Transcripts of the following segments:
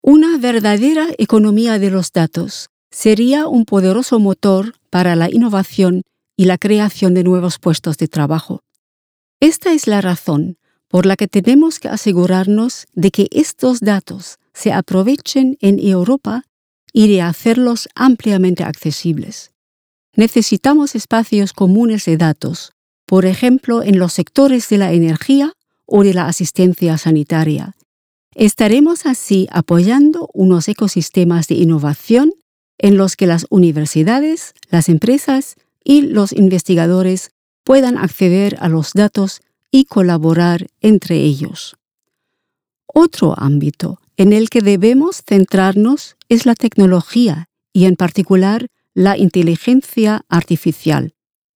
Una verdadera economía de los datos sería un poderoso motor para la innovación y la creación de nuevos puestos de trabajo. Esta es la razón por la que tenemos que asegurarnos de que estos datos se aprovechen en Europa y de hacerlos ampliamente accesibles. Necesitamos espacios comunes de datos, por ejemplo, en los sectores de la energía o de la asistencia sanitaria. Estaremos así apoyando unos ecosistemas de innovación en los que las universidades, las empresas y los investigadores puedan acceder a los datos y colaborar entre ellos. Otro ámbito en el que debemos centrarnos es la tecnología y, en particular, la inteligencia artificial.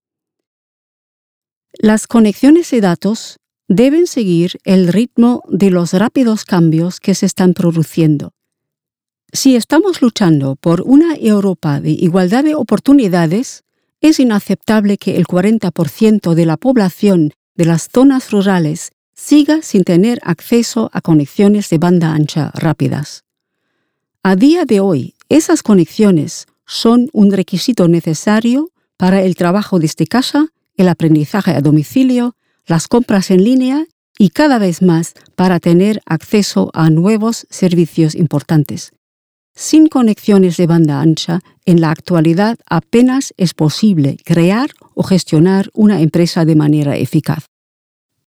Las conexiones de datos deben seguir el ritmo de los rápidos cambios que se están produciendo. Si estamos luchando por una Europa de igualdad de oportunidades, es inaceptable que el 40% de la población de las zonas rurales siga sin tener acceso a conexiones de banda ancha rápidas. A día de hoy, esas conexiones son un requisito necesario para el trabajo desde casa, el aprendizaje a domicilio, las compras en línea y cada vez más para tener acceso a nuevos servicios importantes. Sin conexiones de banda ancha, en la actualidad apenas es posible crear o gestionar una empresa de manera eficaz.